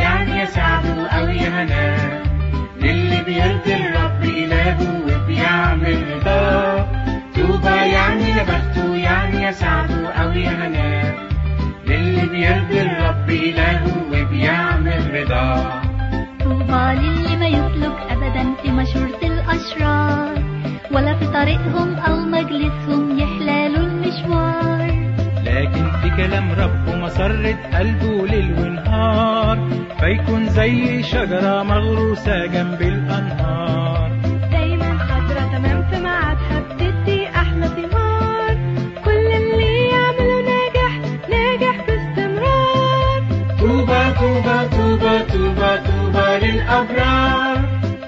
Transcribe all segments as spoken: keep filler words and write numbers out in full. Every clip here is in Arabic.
يعني يسعده أو يهناه، للي بيرضي الرب إلهه وبيعمل رضاه. طوبى يعني يا بخته يعني يسعده أو يهناه، للي بيرضي الرب إلهه وبيعمل رضاه. طوبى للي ما يسلك أبدا في مشورة الأشرار، ولا في طريقهم أو مجلسهم يحلالوا المشوار. لكن في كلام ربه مسرة قلبه ليل ونهار، فيكون زي شجرة مغروسة جنب الأنهار. دايما خضرة تمام في ميعادها بتدي أحلى ثمار، كل اللي يعمله ناجح ناجح باستمرار. طوبى طوبى طوبى طوبى طوبى للأبرار.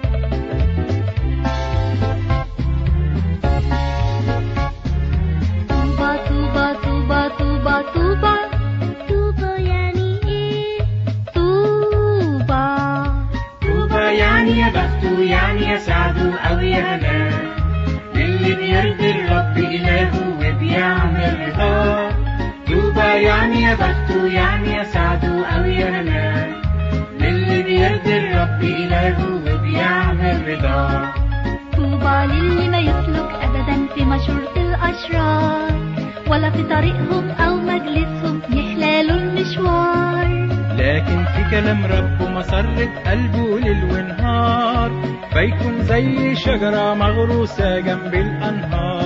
طوبى طوبى طوبى طوبى طوبى طوبى يعني إيه؟ طوبى طوبى يعني يا بخته يعني يسعده أو يهناه، للي بيرضي الرب إلهه وبيعمل رضاه. طوبى يعني يا بخته يعني يسعده أو يهناه، للي بيرضي الرب إلهه وبيعمل رضاه. طوبى للي ما يسلك أبدا في مشورة الأشرار، ولا في طريقهم أو مجلسهم يحلالوا المشوار. لكن في كلام ربه مسرة قلبه ليل ونهار، فيكون زي شجرة مغروسة جنب الأنهار.